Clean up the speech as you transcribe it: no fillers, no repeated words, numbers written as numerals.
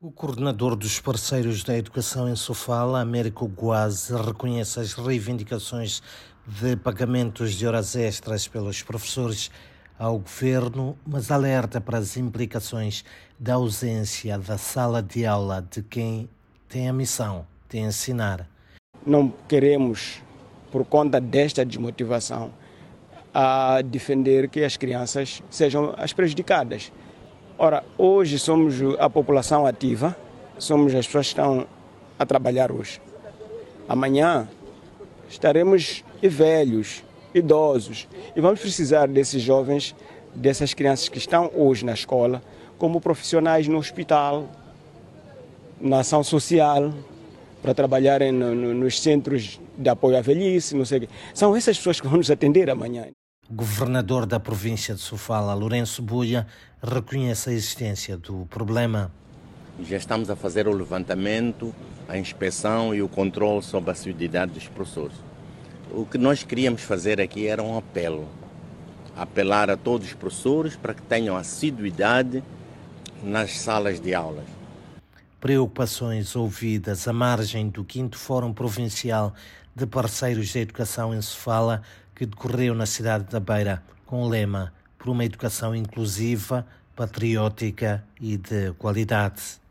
O coordenador dos parceiros da educação em Sofala, Américo Guase, reconhece as reivindicações de pagamentos de horas extras pelos professores ao governo, mas alerta para as implicações da ausência da sala de aula de quem tem a missão de ensinar. Não queremos, por conta desta desmotivação, a defender que as crianças sejam as prejudicadas. Ora, hoje somos a população ativa, somos as pessoas que estão a trabalhar hoje. Amanhã estaremos velhos, idosos, e vamos precisar desses jovens, dessas crianças que estão hoje na escola, como profissionais no hospital, na ação social, para trabalharem nos centros de apoio à velhice, não sei o quê. São essas pessoas que vão nos atender amanhã. O governador da província de Sofala, Lourenço Buia, reconhece a existência do problema. Já estamos a fazer o levantamento, a inspeção e o controle sobre a assiduidade dos professores. O que nós queríamos fazer aqui era um apelo. Apelar a todos os professores para que tenham assiduidade nas salas de aulas. Preocupações ouvidas à margem do 5º Fórum Provincial de Parceiros da Educação em Sofala, que decorreu na cidade da Beira, com o lema por uma educação inclusiva, patriótica e de qualidade.